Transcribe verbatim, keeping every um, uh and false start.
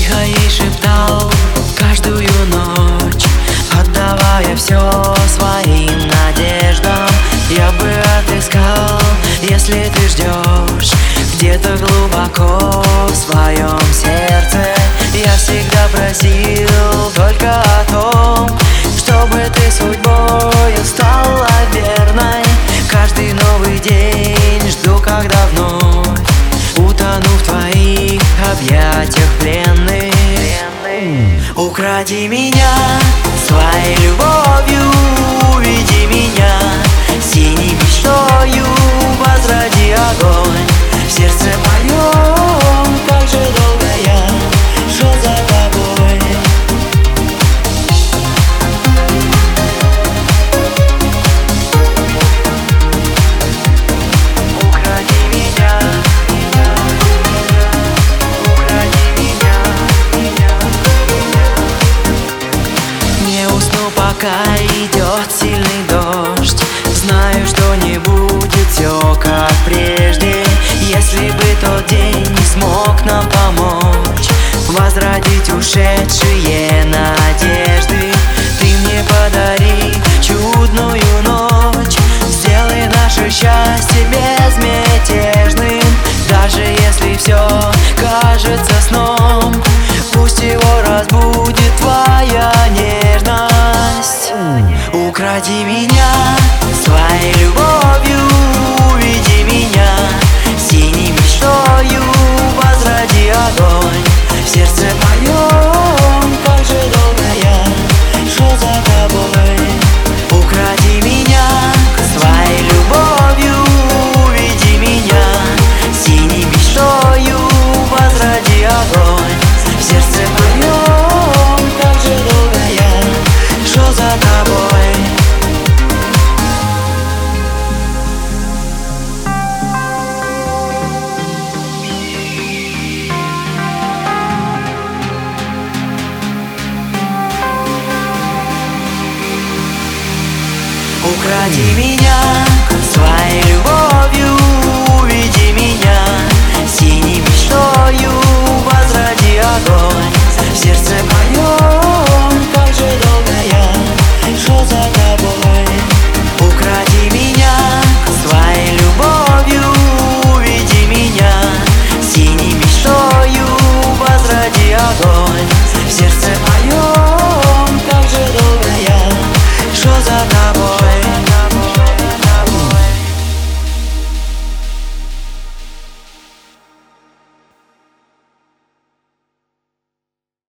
тихо ей шептал каждую ночь, отдавая все своим надеждам. Я бы отыскал, если ты ждешь где-то глубоко в своем сердце. Я всегда просил только о том, чтобы ты судьбою стала верной. Каждый новый день жду, когда вновь утону в твоих объятиях пленных. Укради меня своей любовью, уведи меня синей мечтою, возроди огонь в сердце моем. Как же долго я шел за тобой. Укради меня, укради меня, меня, меня. Не усну, пока идет сильный дождь. Знаю, что не будет все как прежде. Если бы тот день не смог нам помочь возродить ушедшие надежды, ты мне подари чудную ночь. Сделай наше счастье безмятежным. Даже если все кажется сном, пусть его разбудит твоя нежность. Укради меня своей любовью, уведи меня синей мечтою, возроди огонь в сердце моем. Как же долго я шел за тобой. Укради меня своей любовью, уведи меня синей мечтою, возроди огонь в сердце моем. Как же долго я шел за тобой. Укради меня.